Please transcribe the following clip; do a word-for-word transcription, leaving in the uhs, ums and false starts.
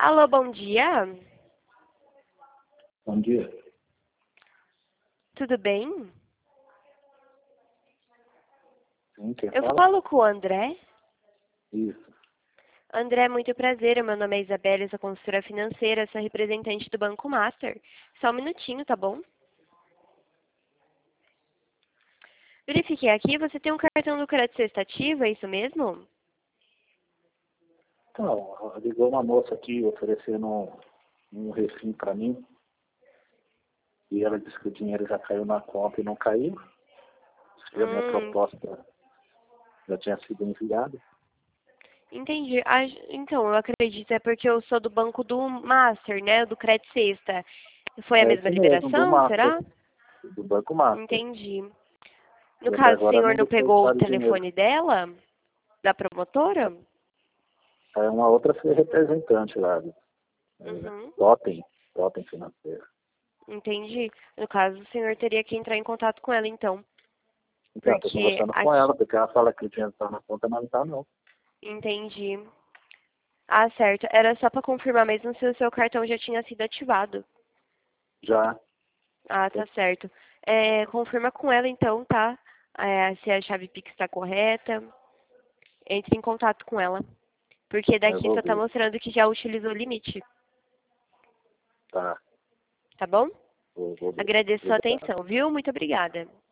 Alô, bom dia. Bom dia. Tudo bem? Sim, quem Eu fala? falo com o André. Isso. André, muito prazer. Meu nome é Isabela, eu sou consultora financeira, sou representante do Banco Master. Só um minutinho, tá bom? Verifiquei aqui, você tem um cartão do crédito sextativo, é isso mesmo? Então, ligou uma moça aqui oferecendo um, um refim para mim. E ela disse que o dinheiro já caiu na conta e não caiu. Se a minha Hum, proposta já tinha sido enviada. entendi. Ah, então, eu acredito, é porque eu sou do banco do Master, né? Do crédito sexta. Foi a É mesma isso mesmo, do liberação, Master, será? do Banco Master. Entendi. No E até caso, o agora senhor não não pegou o depositaram o dinheiro. telefone dela? Da promotora? É uma outra representante lá, é, Uhum. Totem, Totem Financeiro. Entendi. No caso, o senhor teria que entrar em contato com ela, então. Então, estou Porque conversando com aqui... ela, porque ela fala que o dinheiro está na conta, mas não está não. Entendi. Ah, certo. Era só para confirmar mesmo se o seu cartão já tinha sido ativado. Já. Ah, tá certo. É, confirma com ela, então, tá? É, se a chave Pix está correta. Entre em contato com ela. Porque Eu daqui vou só tá ver. mostrando que já utilizou o limite. Tá. Tá bom? Vou, vou ver. Agradeço sua Obrigado. atenção, viu? Muito obrigada.